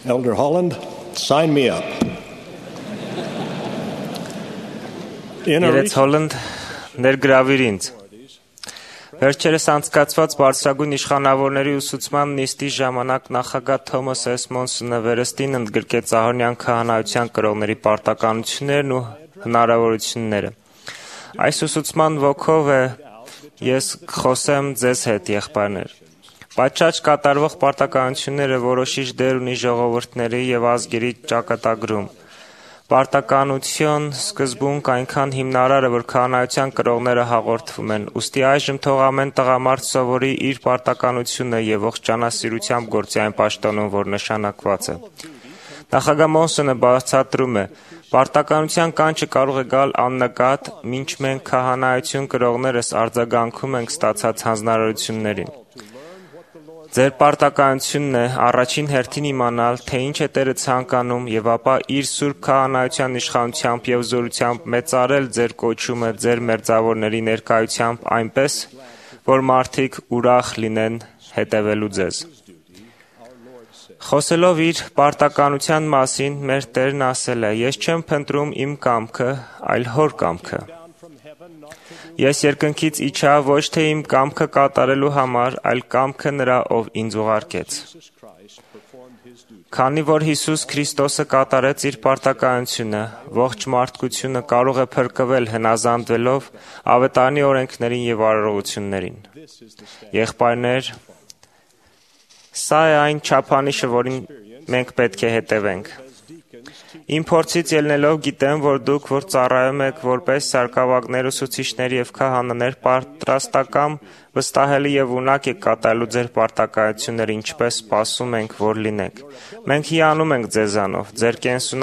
Elder Holland, sign me up. Երեց Հոլանդ, ներգրավիր ինձ։ Վերջերս անցկացված բարձրագույն իշխանավորների ուսուցման նիստի ժամանակ նախագահ Թոմաս Էս Մոնսոնը վերստին ընդգրկեց Ահարոնյան քահանայության կրողների պարտականություններն ու հնարավորությունները։ Այս ուսուցման ոգով ես կխոսեմ ձեզ հետ, եղբայրներ։ Պատշաճ կատարվող պարտականությունները որոշիչ դեր ունի ժողովուրդների եւ ազգերի ճակատագրում։ Պարտականություն սկզբունք այնքան հիմնարար է, որ քահանայության կրողները հաղորդվում են, ուստի այժմ թող ամեն տղամարդ սովորի իր պարտականությունը եւ ողջանասիրությամբ գործի այն պաշտոնում, որ նշանակված է։ Նախագահ Մոնսոնը բացատրում է. պարտականության կանչը կարող է գալ աննկատ, մինչ մենք քահանայություն կրողներս արձագանքում ենք ստացած հանձնարարություններին։ Ձեր պարտականությունն է առաջին հերթին իմանալ, թե ինչ է Տերը ցանկանում եւ ապա իր սուրբ քահանայության իշխանությամբ եւ զորությամբ մեծարել ձեր կոչումը ձեր մերձավորների ներկայությամբ այնպես, որ մարդիկ ուրախ լինեն հետևելու ձեզ։ Խոսելով իր պարտականության մասին, մեր Տերն ասել է. «Ես չեմ փնտրում իմ կամքը, այլ Հոր կամքը։ Ես երկնքից իջա ոչ թե իմ կամքը կատարելու համար, այլ կամքը նրա, ով ինձ ուղարկեց»։ Քանի որ Հիսուս Քրիստոսը կատարեց իր պարտականությունը, ողջ մարդկությունը կարող է փրկվել հնազանդվելով ավետարանի օրենքներին եւ արարողություններին։ Եղբայրներ, սա է այն չափանիշը, որին մենք պետք է հետևենք։ Իմ փորձից ելնելով գիտեմ, որ դուք, որ ծառայում եք որպես սարկավագներ, ուսուցիչներ եւ քահանաներ, պատրաստակամ, վստահելի եւ ունակ եք կատարելու ձեր պարտականությունները, ինչպես սպասում ենք, որ լինեք։ Մենք հիանում ենք ձեզանով, ձեր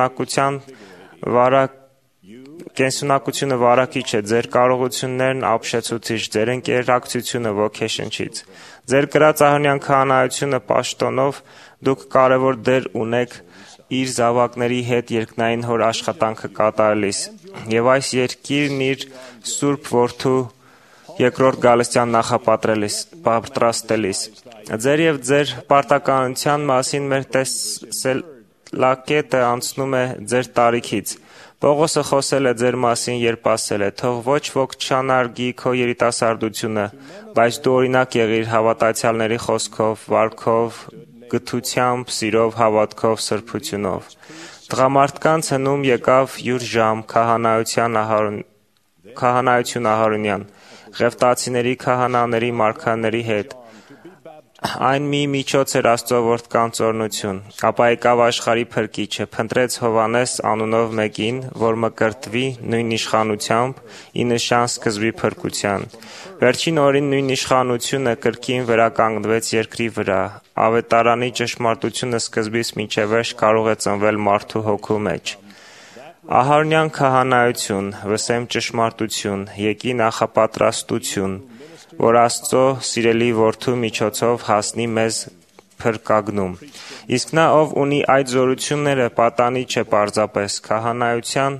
կենսունակությունը վարակիչ է, ձեր կարողություններն ապշեցուցիչ, ձեր ընկերակցությունը ոգեշնչիչ։ Ձեր կրած ահարոնյան քահանայությունը պաշտոնով դուք կարևոր դեր ունեք իր զավակների հետ երկնային Հոր աշխատանքը կատարելիս եւ այս երկիրն իր Սուրբ Որդու երկրորդ գալստյան նախապատրաստելիս։ Ձեր եւ ձեր պարտականության մասին մեր տեսլակետը անցնում է ձեր տարիքից։ Պողոսը խոսել է ձեր մասին, երբ ասել է. «Թող ոչ ոք չանարգի քո երիտասարդությունը, բայց դու օրինակ եղիր հավատացյալների խոսքով, վարքով, գթությամբ, սիրով, հավատքով, սրբությունով»։ Տղամարդկանց հնում եկավ յուր ժամ քահանայություն Ահարոնյան, Ղևտացիների քահանաների մարգարեների հետ։ Այն մի միջոց էր Աստծո որդկանց օրհնություն։ Ապա եկավ աշխարհի փրկիչը, փնտրեց Հովհաննես անունով մեկին, որ մկրտվի նույն իշխանությամբ, ի նշան սկզբի փրկության։ Վերջին օրին նույն իշխանությունը կրկին վերականգնվեց երկրի վրա։ Ավետարանի ճշմարտությունը սկզբից մինչև վերջ կարող է ծնվել մարդու հոգու մեջ։ Ահարոնյան քահանայություն, վսեմ ճշմարտություն, եկի նախապատրաստություն, որ Աստծո սիրելի Որդու միջոցով հասնի մեզ փրկագնում։ Իսկ նա, ով ունի այդ զորությունները, պատանի չէ պարզապես քահանայության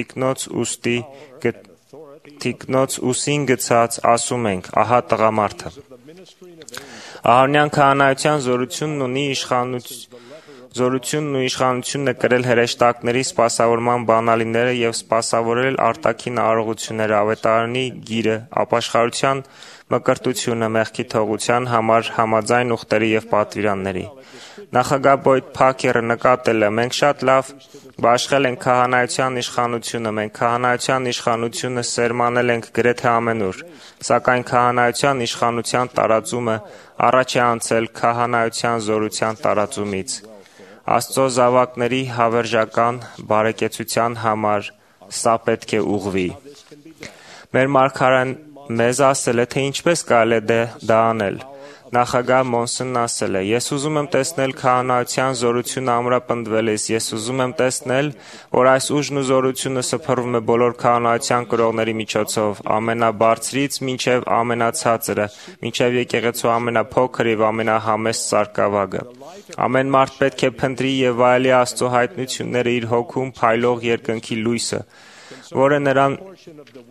թիկնոց ուսին գցած, ասում ենք. ահա տղամարդը։ Ահարոնյան քահանայության զորությունն ու իշխանությունն է կրել հրեշտակների սպասավորման բանալիները եւ սպասավորել արտաքին արարողությունները, ավետարանի գիրը, ապաշխարության մկրտությունը մեղքի թողության համար համաձայն ուխտերի եւ պատվիրանների։ Նախագահ Բոյդ Փաքերը նկատել է. «Մենք շատ լավ բաշխել ենք քահանայության իշխանությունը, մենք քահանայության իշխանությունը սերմանել ենք գրեթե ամենուր, սակայն քահանայության իշխանության տարածումը առաջ է անցել քահանայության զորության տարածումից։ Աստծո զավակների հավերժական բարեկեցության համար սա պետք է ուղղվի»։ Մեր մարգարեն մեզ ասել է, թե ինչպես կարելի է դա անել։ Նախագահ Մոնսոնն ասել է. «Ես ուզում եմ տեսնել քահանայության զորությունը ամրապնդվելիս, ես ուզում եմ տեսնել, որ այս ուժն ու զորությունը սփռվում է բոլոր քահանայության կրողների միջոցով, ամենաբարձրից մինչև ամենացածրը, մինչև եկեղեցու ամենափոքր եւ ամենահամեստ սարկավագը։ Ամեն մարդ պետք է փնտրի եւ վայելի Աստծո հայտնությունները իր հոգում փայլող երկնքի լույսը, որը նրան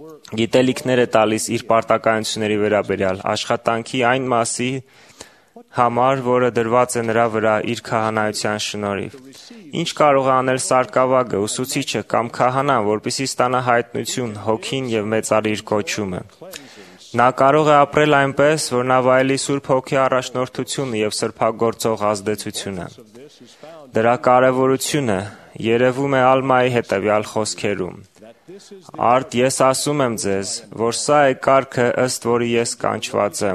գիտելիքներ է տալիս իր պարտականությունների վերաբերյալ, աշխատանքի այն մասի, համար, որը դրված է նրա վրա իր քահանայության շնորհիվ։ Ինչ կարող է անել սարկավագը, ուսուցիչը կամ քահանան, որպեսզի ստանա հայտնություն, հոգին եւ մեծարի իր կոչումը։ Նա կարող է ապրել այնպես, որ նա վայելի Սուրբ Հոգի առաջնորդությունը եւ սրբագործող ազդեցությունը։ Դրա կարևորությունը երևում է Ալմայի հետևյալ խոսքերում. «Արդ ես ասում եմ ձեզ, որ սա է կարգը, ըստ որի ես կանչված եմ,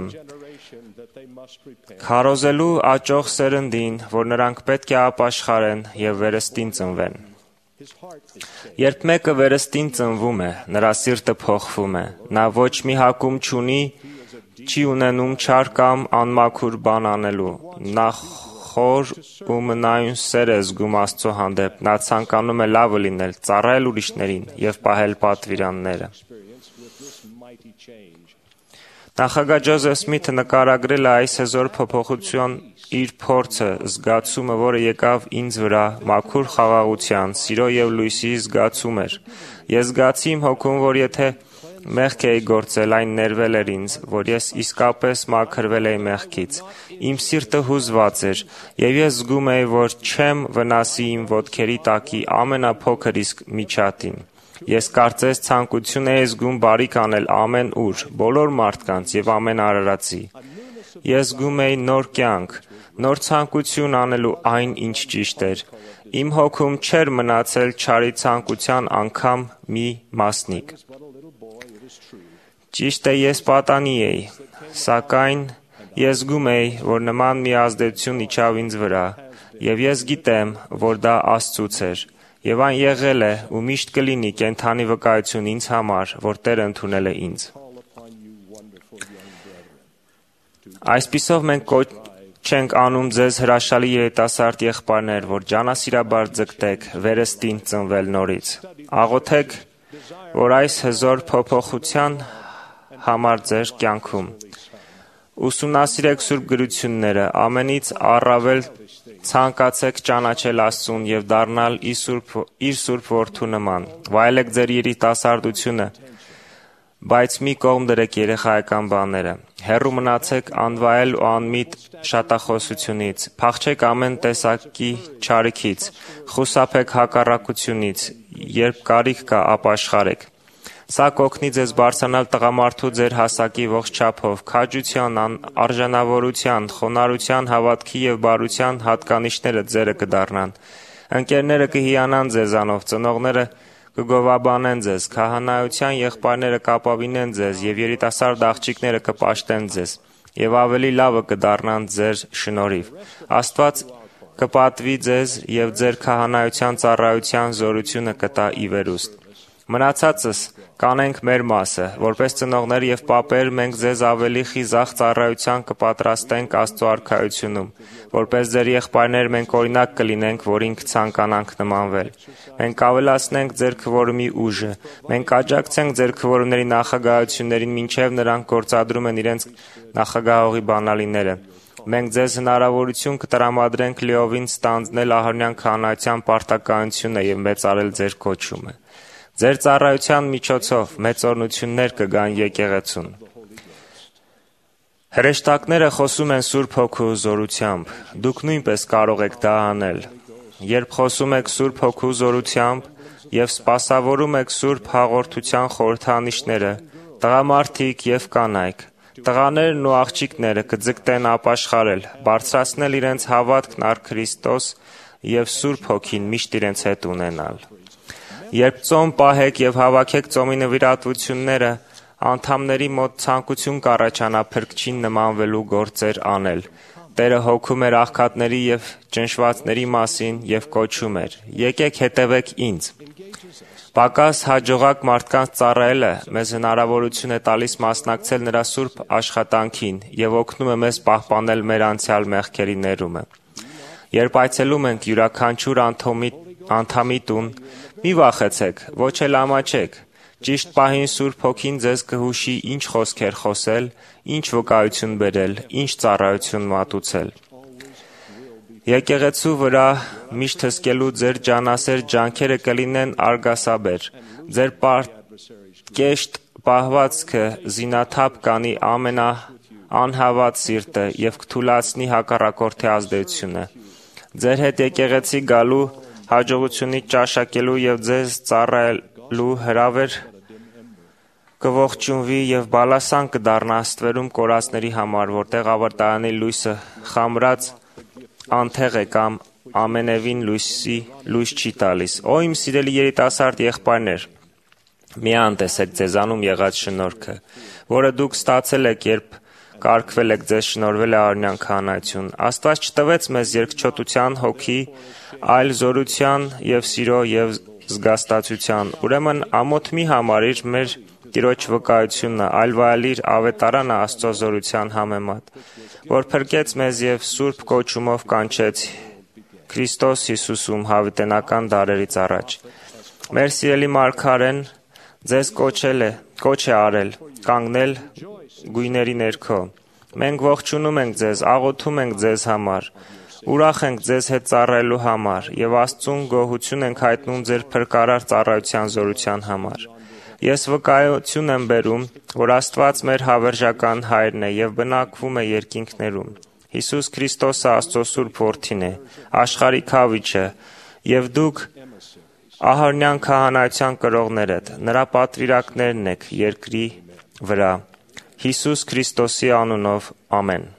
քարոզելու աճող սերնդին, որ նրանք պետք է ապաշխարեն եւ վերստին ծնվեն»։ Երբ մեկը վերստին ծնվում է, նրա սիրտը փոխվում է, նա ոչ մի հակում չունի, չի ունենում չար կամ անմաքուր բան անելու, նա խոր ու մնայուն սեր է զգում Աստծո հանդեպ, նա ցանկանում է լավը լինել, ծառայել ուրիշներին եւ պահել պատվիրանները։ Նախագահ Ջոզեֆ Սմիթը նկարագրել է այս հզոր փոփոխության իր փորձը, զգացումը, որը եկավ ինձ վրա, մաքուր խաղաղության, սիրո եւ լույսի զգացում էր։ Ես զգացի իմ հոգում, որ եթե մեղք էի գործել, այն ներվել էր ինձ, որ ես իսկապես մաքրվել էի մեղքից։ Իմ սիրտը հուզված էր, եւ ես զգում էի, որ չեմ վնասի իմ ոտքերի տակի ամենափոքր իսկ միջատին։ Ես կարծես ցանկություն էի զգում բարիք անել ամեն ուր, բոլոր մարդկանց եւ ամեն արարածի։ Ես զգում էի նոր կյանք, նոր ցանկություն անելու այն, ինչ ճիշտ էր։ Իմ հոգում չէր մնացել չարի ցանկության անգամ մի մասնիկ։ Ճիշտ է, ես պատանի էի, սակայն ես զգում էի, որ նման մի ազդեցություն իջավ ինձ վրա, եւ ես գիտեմ, որ դա Աստծուց էր, եւ այն եղել է ու միշտ կլինի կենդանի վկայություն ինձ համար, որ Տերը ընդունել է ինձ։ Այսպիսով մենք չենք անում ձեզ հրաշալի երիտասարդ եղբայրներ, որ ջանասիրաբար ձգտեք վերստին ծնվել նորից։ Աղոթեք, որ այս հզոր փոփոխության համար ձեր կյանքում ուսումնասիրեք Սուրբ գրությունները, ամենից առավել ցանկացեք ճանաչել Աստծուն եւ դառնալ իր Սուրբ Որդու նման։ Վայելեք ձեր երիտասարդությունը, բայց մի կողմ դրեք երեխայական բաները։ Հեռու մնացեք անվայել ու անմիտ շատախոսությունից, փախչեք ամեն տեսակի չարիքից, խուսափեք հակառակությունից, երբ կարիք կա, ապաշխարեք։ Սա կօգնի ձեզ բարձրանալ տղամարդու ձեր հասակի ողջ չափով, քաջության, արժանավորության, խոնարհության, հավատքի եւ բարության հատկանիշները ձերը կդառնան։ Ընկերները կհիանան ձեզանով, ծնողները կգովաբանեն ձեզ, քահանայության եղբայրները կապավինեն ձեզ եւ երիտասարդ աղջիկները կպաշտեն ձեզ եւ ավելի լավը կդառնան ձեր շնորհիվ։ Աստված կպատվի ձեզ եւ ձեր քահանայության ծառայության զորությունը կտա ի վերուստ։ Մնացածս կանենք մեր մասը, որպես ծնողներ եւ պապեր մենք ձեզ ավելի խիզախ ծառայության կպատրաստենք Աստծո արքայությունում, որպես ձեր եղբայրներ մենք օրինակ կլինենք, որին կցանկանանք նմանվել։ Մենք կավելացնենք ձեր քվորումի ուժը, մենք կաջակցենք ձեր քվորումների նախագահություններին, մինչև նրանք գործադրում են իրենց նախագահողի բանալիները։ Մենք ձեզ հնարավորություն կտրամադրենք լիովին ստանձնել Ահարոնյան քահանայության պարտականությունը եւ մեծարել ձեր կոչումը։ Ձեր ծառայության միջոցով մեծօրնություններ կգան եկեղեցուն։ Հրեշտակները խոսում են Սուրբ Հոգու զորությամբ, դուք նույնպես կարող եք դա անել։ Երբ խոսում եք Սուրբ Հոգու զորությամբ եւ սպասավորում եք Սուրբ հաղորդության խորհրդանիշները, տղամարդիկ եւ կանայք, տղաներն ու աղջիկները կձգտեն ապաշխարել, բարձրացնել իրենց հավատքն առ Քրիստոս եւ Սուրբ Հոգին միշտ իրենց հետ ունենալ։ Երբ ծոմ պահեք եւ հավաքեք ծոմի նվիրատվությունները, անդամների մոտ ցանկություն կառաջանա փրկչին նմանվելու գործեր անել։ Տերը հոգում էր աղքատների եւ ճնշվածների մասին եւ կոչում էր. «Եկեք հետևեք ինձ»։ Պակաս հաջողակ մարդկանց ծառայելը մեզ հնարավորություն է տալիս մասնակցել նրա սուրբ աշխատանքին եւ օգնում է մեզ պահպանել մեր անցյալ մեղքերի ներումը։ Երբ այցելում ենք յուրաքանչյուր անդամի տուն, մի վախեցեք, ոչ էլ ամաչեք։ Ճիշտ պահին Սուրբ Հոգին ձեզ կհուշի ինչ խոսքեր խոսել, ինչ վկայություն բերել, ինչ ծառայություն մատուցել։ Եկեղեցու վրա միշտ հսկելու ձեր ջանասեր ջանքերը կլինեն արգասաբեր։ Ձեր պարկեշտ պահվածքը զինաթափ կանի անհավատ սիրտը եւ կթուլացնի հակառակորդի ազդեցությունը։ Ձեր հետ եկեղեցի գալու, հաջողությունից ճաշակելու եւ ձեզ ծառայելու հրավեր կողջունվի եւ բալասան կդառնա ստվերում կորածների համար, որտեղ ավարտարանի լույսը խամրած անթեղ է կամ ամենևին լույս չի տալիս։ Օ իմ սիրելի երիտասարդ եղբայրներ, մի անտեսեք ձեզանում եղած շնորհքը, որը դուք ստացել եք, երբ կարգվել եք, ձեզ շնորհվել է արարյան քահանայություն։ Աստված չտվեց մեզ երկչոտության հոգի, այլ զորության եւ սիրո եւ զգաստացության։ Ուրեմն ամոթ մի համարիր մեր Տիրոջ վկայությունը, այլ վայելիր ավետարանը Աստծո զորության համեմատ, որ փրկեց մեզ եւ սուրբ կոչումով կանչեց Քրիստոս Հիսուսում հավիտենական դարերից առաջ։ Մեր սիրելի մարգարեն ձեզ կոչ է արել, կանգնել գույների ներքո։ Մենք ողջունում ենք ձեզ, աղոթում ենք ձեզ համար, ուրախ ենք ձեզ հետ ծառայելու համար եւ Աստծուն գոհություն ենք հայտնում ձեր փրկարար ծառայության զորության համար։ Ես վկայություն եմ բերում, որ Աստված մեր հավերժական հայրն է եւ բնակվում է երկինքներում։ Հիսուս Քրիստոսը Աստծո Սուրբ Որդին է, աշխարհի Քավիճը, եւ դուք Ահարոնյան քահանայության կրողներդ, նրա պատվիրակներն եք երկրի վրա։ Հիսուս Քրիստոսի անունով, ամեն։